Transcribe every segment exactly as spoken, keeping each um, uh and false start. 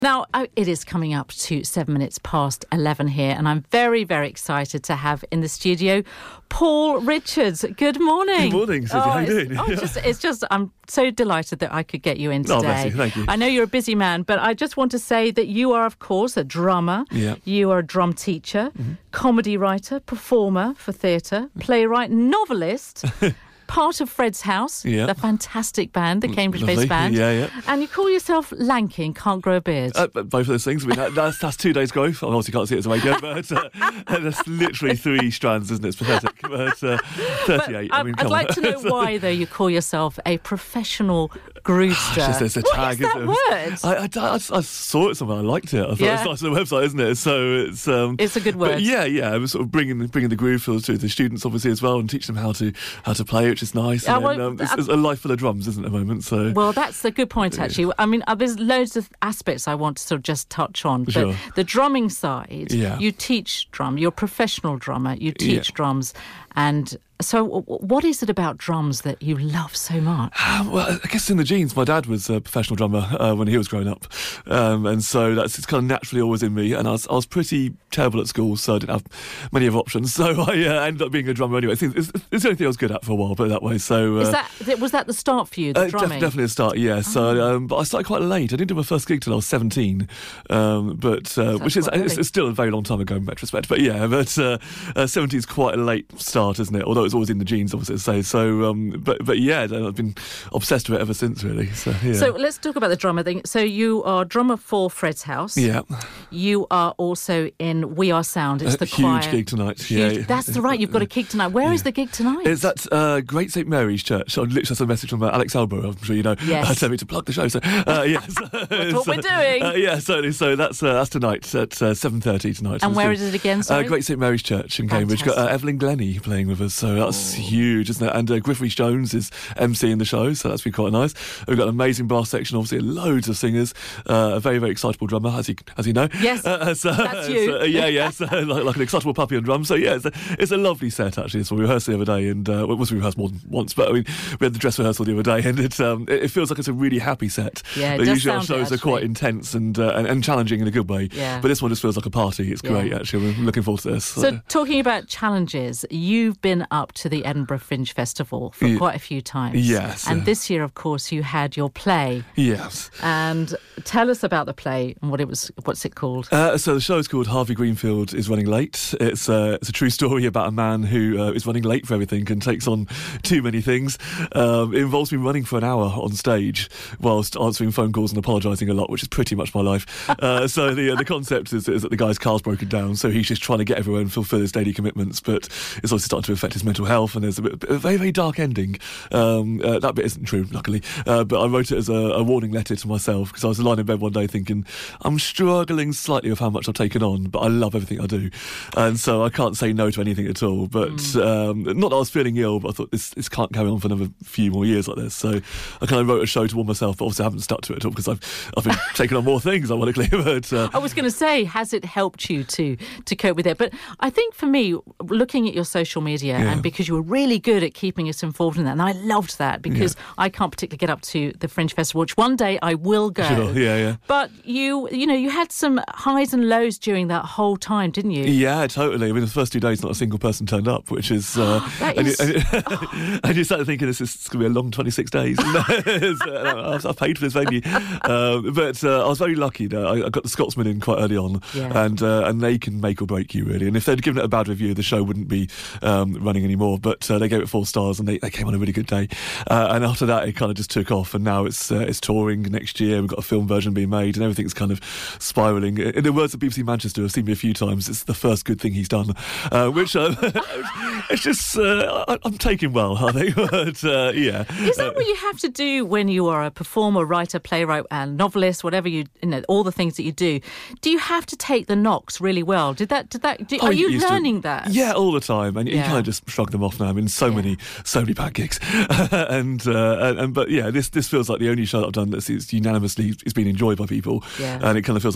Now, oh, it is coming up to seven minutes past eleven here, and I'm very, very excited to have in the studio Paul Richards. Good morning. Good morning, Susie. Oh, How are you doing? Oh, it's, just, it's just, I'm so delighted that I could get you in today. Oh, bless you. Thank you. I know you're a busy man, but I just want to say that you are, of course, a drummer. Yeah. You are a drum teacher, mm-hmm. comedy writer, performer for theatre, playwright, novelist. Part of Fred's House, yeah. the fantastic band, the Cambridge-based Lovely. band. Yeah, yeah. And you call yourself lanky and can't grow a beard. Uh, both of those things. I mean, that, that's, that's two days' growth. I obviously can't see it as a radio, but uh, that's literally three strands, isn't it? It's pathetic. But uh, thirty-eight. But, um, I mean, I'd come like on. to know why, though, you call yourself a professional grooster. Just, there's a what tag, is that it? word? I, I, I, I saw it somewhere. I liked it. I thought Yeah. it's nice on the website, isn't it? So it's um, It's a good word. But yeah, yeah. I was sort of bringing bringing the groove to the students, obviously, as well, and teach them how to how to play, which is nice. Uh, And well, then, um, it's, uh, it's a life full of drums, isn't it, at the moment? So Well, that's a good point, actually. I mean, uh, there's loads of aspects I want to sort of just touch on. But Sure. the drumming side, Yeah. you teach drum. You're a professional drummer. You teach Yeah. drums. And so w- what is it about drums that you love so much? Um, well, I guess in the genes. My dad was a professional drummer uh, when he was growing up, um, and so that's it's kind of naturally always in me. And I was I was pretty terrible at school, so I didn't have many other options. So I uh, ended up being a drummer anyway. It's, it's, it's the only thing I was good at for a while, put it that way. So uh, Is that was that the start for you, the uh, def- drumming? definitely a start, yeah. Oh. So, um, but I started quite late. I didn't do my first gig till I was seventeen, um, but uh, which is quite it's, early. it's still a very long time ago in retrospect. But yeah, but uh, uh, seventeen is quite a late start, isn't it? Although it's always in the genes, obviously. So, so um, but but yeah, I've been obsessed with it ever since, really. So, yeah. So let's talk about the drummer thing. So you are drummer for Fred's House. Yeah. You are also in We Are Sound. It's A the huge choir. gig tonight. Huge- Yeah. That's right. You've got a gig tonight. Where is the gig tonight? It's at uh, Great Saint Mary's Church. I literally had a message from uh, Alex Albo, I'm sure you know, Yes. uh, telling me to plug the show. So, uh, yes. That's what we're doing. Uh, yeah, certainly. So that's uh, that's tonight at uh, seven thirty tonight. And So where it's is it again, Uh, sorry? Great Saint Mary's Church in Cambridge. Got uh, Fantastic. Evelyn Glennie playing with us, so that's Oh. huge, isn't it? And uh, Griff Rhys Jones is emceeing the show, so that's been quite nice. We've got an amazing brass section, obviously, loads of singers, uh, a very, very excitable drummer, as you, as you know. Yes, Uh, so, that's you. so, uh, yeah, yeah, so, like, like an excitable puppy on drums. So, yeah, it's a, it's a lovely set, actually. So we rehearsed the other day, and uh, well, we rehearsed more than once, but I mean, we had the dress rehearsal the other day, and it um, it, it feels like it's a really happy set. Yeah, it But does usually our sound it, shows are quite actually. intense and, uh, and and challenging in a good way. Yeah. But this one just feels like a party. It's great, Yeah. actually. We're looking forward to this. So talking about challenges, you've been up to the Edinburgh Fringe Festival for Ye- quite a few times. Yes. And this year, of course, you had your play. Yes. And tell us about the play and what it was. What's it called? Uh, so the show is called Harvey Greenfield is Running Late. It's, uh, it's a true story about a man who uh, is running late for everything and takes on too many things. Um, it involves me running for an hour on stage whilst answering phone calls and apologising a lot, which is pretty much my life. Uh, so the uh, the concept is, is that the guy's car's broken down, so he's just trying to get everywhere and fulfil his daily commitments, but it's obviously starting to affect his mental health, and there's a, bit, a very, very dark ending. Um, uh, that bit isn't true, luckily, uh, but I wrote it as a, a warning letter to myself, because I was lying in bed one day thinking, I'm struggling slightly with how much I've taken on, but I love everything I do, and so I can't say no to anything at all. But Mm. um, not that I was feeling ill, but I thought this this can't carry on for another few more years like this. So I kind of wrote a show to warn myself, but obviously I haven't stuck to it at all, because I've I've been taking on more things, ironically. But uh, I was going to say, has it helped you to to cope with it? But I think for me, looking at your social media, Yeah. and because you were really good at keeping us informed in that, and I loved that, because I can't particularly get up to the Fringe Festival, which one day I will go. Sure, yeah, yeah. But you, you know, you had some highs and lows during that whole time, didn't you? Yeah, totally. I mean, the first two days, not a single person turned up, which is... Uh, That and, is- you, and, and you started thinking, this is going to be a long twenty-six days. It's, uh, I've, I've paid for this venue. Um, but uh, I was very lucky that I, I got the Scotsman in quite early on, Yeah. and uh, and they can make or break you, really. And if they'd given it a bad review, the show wouldn't be um, running anymore. But uh, they gave it four stars, and they, they came on a really good day. Uh, and after that, it kind of just took off, and now it's uh, it's touring next year. We've got a film version being made, and everything's kind of spiralling. In the words of B B C Manchester, who've seen me a few times, it's the first good thing he's done, uh, which uh, it's just uh, I, I'm taking well, I think. But uh, yeah, Is that what you have to do when you are a performer, writer, playwright, and novelist, whatever you, you know, all the things that you do? Do you have to take the knocks really well? Did that? Did that? Do, I are you used to- learning that? Yeah, all the time, and you Yeah. kind of just shrug them off now. I mean, so Yeah. many, so many bad gigs, and, uh, and and but yeah, this this feels like the only show that I've done that's it's unanimously it's been enjoyed by people, Yeah. and it kind of feels like one I have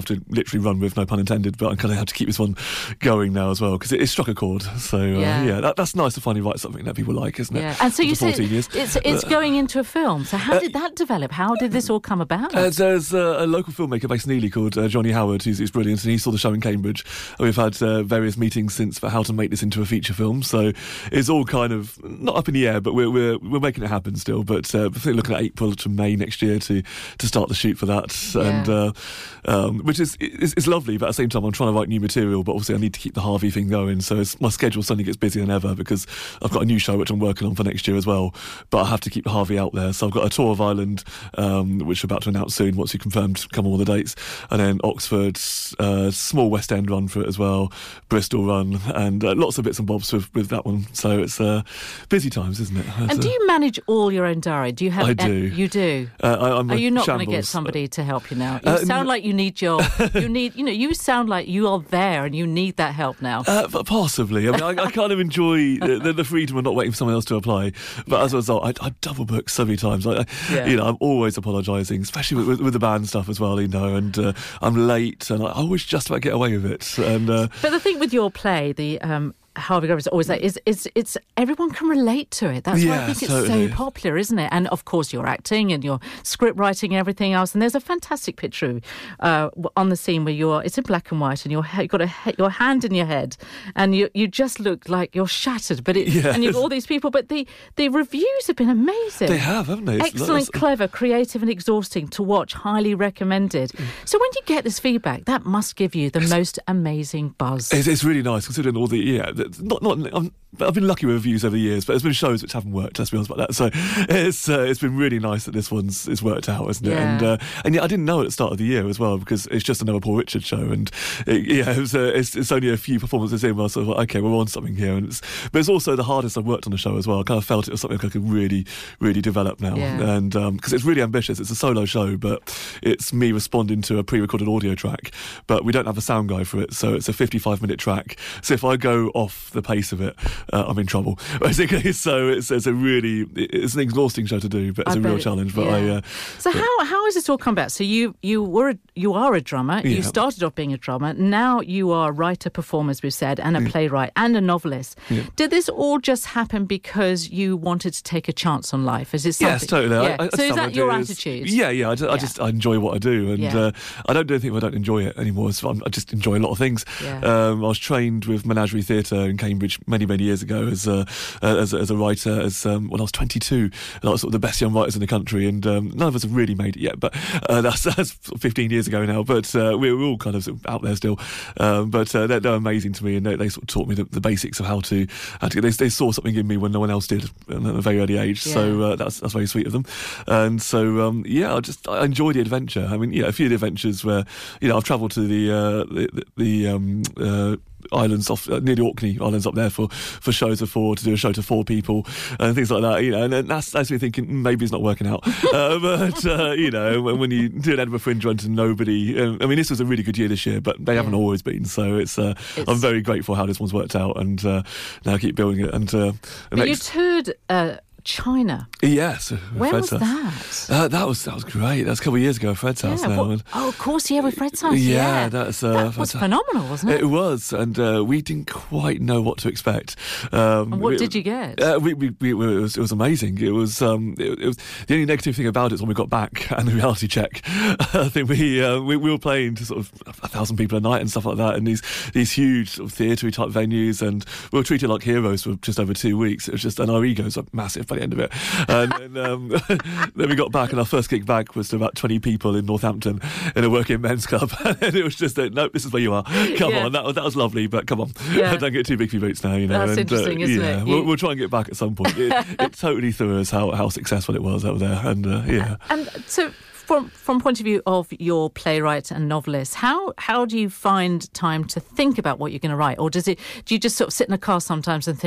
to literally run with, no pun intended, but I'm kind of have to keep this one going now as well because it, it struck a chord. So uh, yeah, yeah that, that's nice to finally write something that people like, isn't it? Yeah. And so you said years. it's it's uh, going into a film. So how did that develop? How did this all come about? Uh, there's uh, a local filmmaker based in Ely called uh, Johnny Howard, who's, who's brilliant, and he saw the show in Cambridge. And we've had uh, various meetings since for how to make this into a feature film. So it's all kind of not up in the air, but we're we're, we're making it happen still. But uh, I think looking at April to May next year to to start the shoot for that, yeah. and uh, um, which is, is is lovely. But at the same time, I'm trying to write new material, but obviously I need to keep the Harvey thing going. So it's, my schedule suddenly gets busier than ever because I've got a new show which I'm working on for next year as well. But I have to keep Harvey out there. So I've got a tour of Ireland, um, which we're about to announce soon once we confirmed come all the dates, and then Oxford, uh, small West End run for it as well, Bristol run, and uh, lots of bits and bobs with, with that one. So it's uh, busy times, isn't it? It's, and do you manage all your own diary? Do you have? I do. You do. Uh, I, I'm Are you not going to get somebody to help you now? You uh, sound like you need your. You need. You know. You sound like you are there and you need that help now. Uh, possibly. I mean, I, I kind of enjoy the, the freedom of not waiting for someone else to apply. But yeah. as a result, I, I double book so many times. I, yeah. You know, I'm always apologising, especially with, with, with the band stuff as well. You know, and uh, I'm late, and I always just about get away with it. And uh, but the thing with your play, the um, Harvey Gravett is always like, is it's it's everyone can relate to it. That's yeah, why I think it's totally. so popular, isn't it? And of course, your acting and your script writing and everything else. And there's a fantastic picture uh, on the scene where you're. It's in black and white, and you're you've got a your hand in your head, and you you just look like you're shattered. But it yes. and you've all these people. But the the reviews have been amazing. They have, haven't they? It's Excellent, nice. Clever, creative, and exhausting to watch. Highly recommended. Mm. So when you get this feedback, that must give you the it's, most amazing buzz. It's, it's really nice considering all the yeah. Not not. I'm, I've been lucky with reviews over the years, but there's been shows which haven't worked. Let's be honest about that. So it's uh, it's been really nice that this one's is worked out, isn't it? Yeah. And uh, and yeah, I didn't know at the start of the year as well because it's just another Paul Richards show, and it, yeah, it was, uh, it's, it's only a few performances in where I was sort of like, okay, we're on something here, and it's but it's also the hardest I've worked on the show as well. I kind of felt it was something I could really really develop now, yeah. and because um, it's really ambitious. It's a solo show, but it's me responding to a pre-recorded audio track, but we don't have a sound guy for it, so it's a fifty-five minute track. So if I go off the pace of it, uh, I'm in trouble basically. So it's it's a really it's an exhausting show to do, but it's I a real bet, challenge. But yeah. I uh, so but, how how has this all come about? So you you were a, you are a drummer. Yeah. You started off being a drummer. Now you are a writer, performer, as we've said, and a yeah. playwright and a novelist. Yeah. Did this all just happen because you wanted to take a chance on life? Is it something? Yes, totally. Yeah. I, I, so is that your is, attitude? Yeah, yeah. I just, yeah. I just I enjoy what I do, and yeah. uh, I don't do anything if I don't enjoy it anymore. So I'm, I just enjoy a lot of things. Yeah. Um, I was trained with Menagerie Theatre in Cambridge many many years ago as a, uh, as, a as a writer. As um, when I was twenty-two, and I was sort of the best young writers in the country, and um, none of us have really made it yet. But uh, that's, that's fifteen years ago now. But uh, we're, we're all kind of, sort of out there still. Um, but uh, they're, they're amazing to me, and they, they sort of taught me the, the basics of how to. How to they, they saw something in me when no one else did at a very early age. Yeah. So uh, that's that's very sweet of them. And so um, yeah, I just I enjoy the adventure. I mean, yeah, a few of the adventures where you know I've travelled to the uh, the, the um, uh, islands off uh, near the Orkney Islands up there for, for shows of four to do a show to four people and things like that. You know, and then that's that's me thinking mm, maybe it's not working out. uh, but uh, you know, when, when you do an Edinburgh Fringe run to nobody, um, I mean, this was a really good year this year, but they yeah. haven't always been. So it's, uh, it's I'm very grateful how this one's worked out, and uh, now I keep building it. And, uh, but next... you toured. Uh, China. Yes. When Fred's was house. that? Uh, that was that was great. That was a couple of years ago at Fred's yeah, house now. What, oh, of course, yeah, with Fred's house. Yeah, yeah. that's uh, that was phenomenal, wasn't it? It was, and uh, we didn't quite know what to expect. Um, and what we, did you get? Uh, we, we, we, it was it was amazing. It was um, it, it was the only negative thing about it is when we got back and the reality check. I think we, uh, we we were playing to sort of a thousand people a night and stuff like that, and these these huge sort of theatre type venues, and we were treated like heroes for just over two weeks. It was just, and our egos were massive by the end of it. And then, um, then we got back, and our first gig back was to about twenty people in Northampton in a working men's club. And it was just, a, no, this is where you are. Come yeah. on, that, that was lovely, but come on. Yeah. Don't get too big for your boots now, you know. That's and, interesting, uh, isn't yeah, it? We'll, You... we'll try and get back at some point. It, it totally threw us how, how successful it was over there. And, uh, yeah. And so... From from point of view of your playwright and novelist, how how do you find time to think about what you're going to write, or does it do you just sort of sit in a car sometimes and think,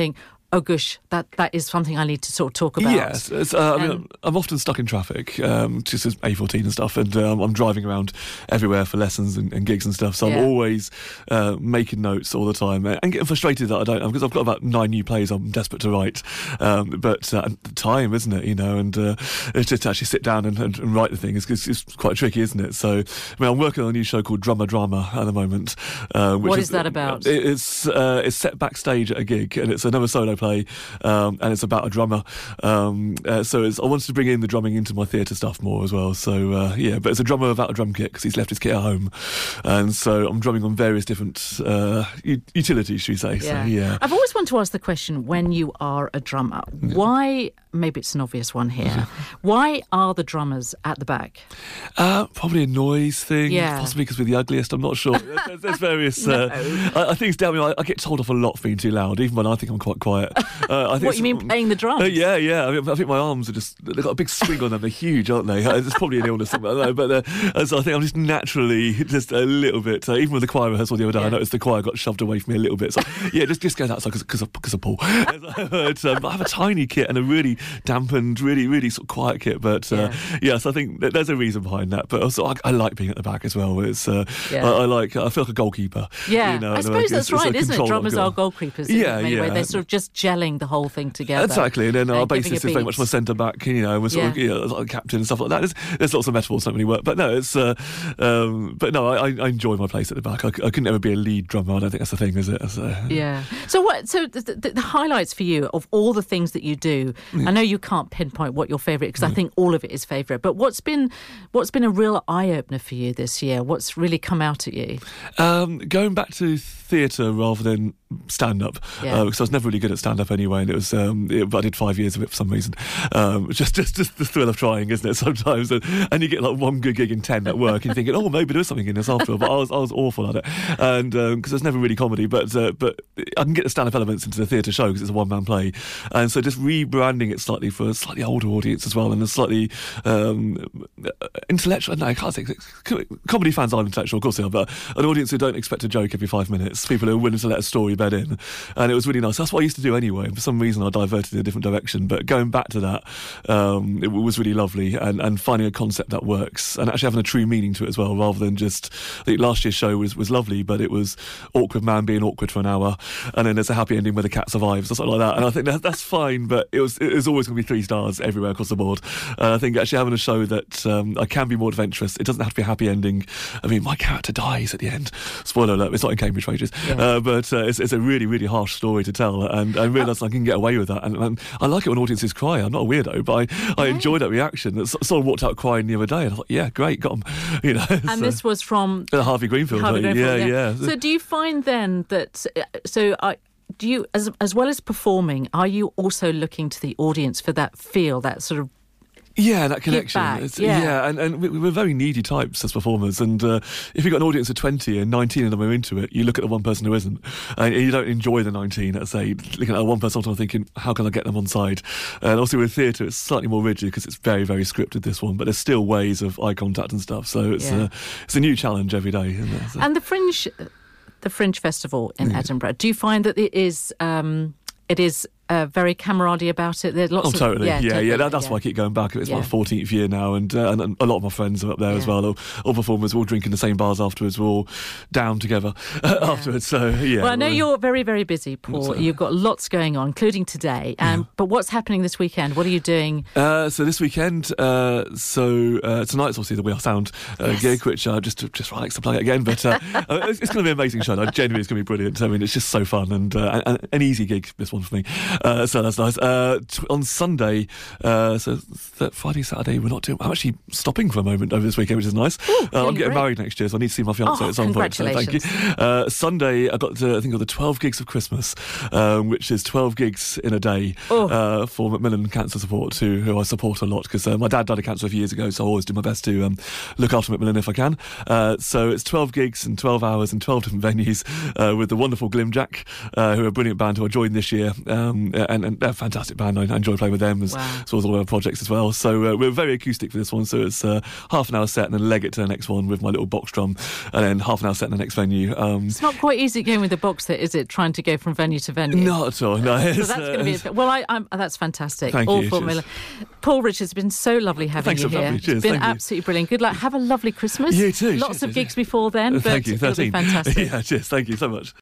oh gosh, that, that is something I need to sort of talk about. Yes, it's, uh, I mean, Um, I'm often stuck in traffic, um, just as A fourteen and stuff, and um, I'm driving around everywhere for lessons and, and gigs and stuff, so Yeah. I'm always uh, making notes all the time and getting frustrated that I don't, because I've got about nine new plays I'm desperate to write, um, but uh, the time, isn't it, you know, and uh, it's just to actually sit down and, and, and write the thing is it's, it's quite tricky, isn't it? So, I mean, I'm working on a new show called Drummer Drama at the moment. Uh, which What is that about? It, it's, uh, it's set backstage at a gig, and it's another solo play, um, and it's about a drummer. Um, uh, so it's, I wanted to bring in the drumming into my theatre stuff more as well. So uh, yeah, but it's a drummer without a drum kit because he's left his kit at home, and so I'm drumming on various different uh, u- utilities, should we say? So, yeah. I've always wanted to ask the question: when you are a drummer, why? Maybe it's an obvious one here. Why are the drummers at the back? Uh, probably a noise thing, Yeah. possibly because we're the ugliest. I'm not sure. There's, there's various. No. Uh, I, I think it's down me. I, I get told off a lot for being too loud, even when I think I'm quite quiet. Uh, I think What, you mean playing the drums? Uh, yeah, yeah. I, mean, I think my arms are just, they've got a big swing on them. They're huge, aren't they? Uh, It's probably an illness, I don't know. But uh, so I think I'm just naturally just a little bit, uh, even with the choir rehearsal the other day, Yeah. I noticed the choir got shoved away from me a little bit. So yeah, just, just go outside because of, because of Paul. But, um, I have a tiny kit and a really dampened, really, really sort of quiet kit. But uh, Yeah. yeah, so I think that there's a reason behind that. But also, I, I like being at the back as well. It's, uh, Yeah. I, I like, I feel like a goalkeeper. Yeah, you know, I and, suppose like, that's it's- it's right, a isn't it? control of Drummers goal. are goalkeepers in Yeah, many yeah. ways. They're sort of just gelling the whole thing together. Exactly, and then our and giving bassist a is very much beat. my centre back, you know, and we're sort of, Yeah. you know, like a captain and stuff like that. There's, there's lots of metaphors that don't really work, but no, it's, uh, um, but no, I, I enjoy my place at the back. I, c- I couldn't ever be a lead drummer. I don't think that's the thing, is it? So, Yeah. So what? So the, the, the highlights for you of all the things that you do. I know you can't pinpoint what your favourite because I think all of it is favourite. But what's been what's been a real eye opener for you this year? What's really come out at you? Um, going back to theatre rather than stand up, Yeah. uh, because I was never really good at stand up anyway, and it was, um, it, but I did five years of it for some reason. Um, just, just, just the thrill of trying, isn't it? Sometimes, and, and you get like one good gig in ten at work, and you're thinking, oh, maybe there's something in this after all. But I was, I was awful at it, and because um, it's never really comedy, but uh, but I can get the stand up elements into the theatre show because it's a one man play, and so just rebranding it slightly for a slightly older audience as well, and a slightly um, intellectual. No, I can't think. Comedy fans are intellectual, of course they are, but an audience who don't expect a joke every five minutes. People who are willing to let a story bed in, and it was really nice. That's what I used to do anyway. For some reason, I diverted in a different direction, but going back to that, um, it was really lovely, and, and finding a concept that works, and actually having a true meaning to it as well, rather than just. I think last year's show was, was lovely, but it was awkward man being awkward for an hour, and then there's a happy ending where the cat survives or something like that. And I think that, that's fine, but it was it was always going to be three stars everywhere across the board. Uh, I think actually having a show that um, I can be more adventurous. It doesn't have to be a happy ending. I mean, my character dies at the end. Spoiler alert: it's not in Cambridge Rages, Yeah. uh, but uh, it's, it's a really really harsh story to tell, and I realise I can get away with that. And, and I like it when audiences cry. I'm not a weirdo, but I, I Yeah. enjoy that reaction. That someone walked out crying the other day, and I thought, yeah, great, got them. You know, And this was from uh, Harvey Greenfield. Harvey right? Greenfield, yeah, yeah. So do you find then that so I do you as as well as performing, are you also looking to the audience for that feel, that sort of Yeah, that connection. back, It's- yeah. yeah, and, and we- we're very needy types as performers. And uh, if you've got an audience of twenty and nineteen of them are into it, you look at the one person who isn't, and you don't enjoy the nineteen. Let's say looking at one person, I'm thinking, how can I get them on side? And also with theatre, it's slightly more rigid because it's very, very scripted. This one, but there's still ways of eye contact and stuff. So it's Yeah. uh, it's a new challenge every day. Isn't it? So- and the Fringe the Fringe Festival in Edinburgh. Do you find that it is um, it is uh, very camaraderie about it? There's lots Oh, of totally. Yeah, yeah. totally, That, that's yeah. why I keep going back. It's Yeah. my fourteenth year now, and, uh, and and a lot of my friends are up there as Yeah. well. All, all performers, we're all drinking the same bars afterwards. We're all down together afterwards. So yeah. Well, I know we're- you're very, very busy, Paul. So- You've got lots going on, including today. Um, But what's happening this weekend? What are you doing? Uh, so this weekend, uh, so uh, tonight's obviously the We Are Sound uh, Yes. gig, which uh, just just likes to play it again. But uh, uh, it's, it's going to be an amazing show. Like, genuinely, it's going to be brilliant. I mean, it's just so fun and, uh, and an easy gig. This one for me, uh, so that's nice. Uh, t- on Sunday, uh, so th- Friday, Saturday, we're not doing. I'm actually stopping for a moment over this weekend, which is nice. Ooh, uh, I'm really getting great. married next year, so I need to see my fiance Oh, at some point. So thank you. congratulations. Uh, Sunday, I got to I think of the twelve gigs of Christmas, um, which is twelve gigs in a day Oh. uh, for Macmillan Cancer Support, who, who I support a lot because uh, my dad died of cancer a few years ago, so I always do my best to um, look after Macmillan if I can. Uh, so it's twelve gigs and twelve hours and twelve different venues uh, with the wonderful Glimjack, uh, who are a brilliant band who I joined this year. Um, um, and, and they're a fantastic band. I enjoy playing with them as, Wow. as well as all our projects as well. So uh, we're very acoustic for this one. So it's uh, half an hour set and then leg it to the next one with my little box drum, and then half an hour set in the next venue. Um, It's not quite easy going with the box set, is it? Trying to go from venue to venue. not at all. No, So it's, that's going to be uh, a, well. I, I'm, that's fantastic. Thank All you, Formula. cheers. Paul Richards, it's been so lovely having Thanks you for here. having me. Cheers, It's been thank you. absolutely brilliant. Good luck. Have a lovely Christmas. You too. Lots Cheers, of cheers. gigs before then, but Thank you. it'll be thirteen. fantastic. Yeah, cheers. Thank you so much.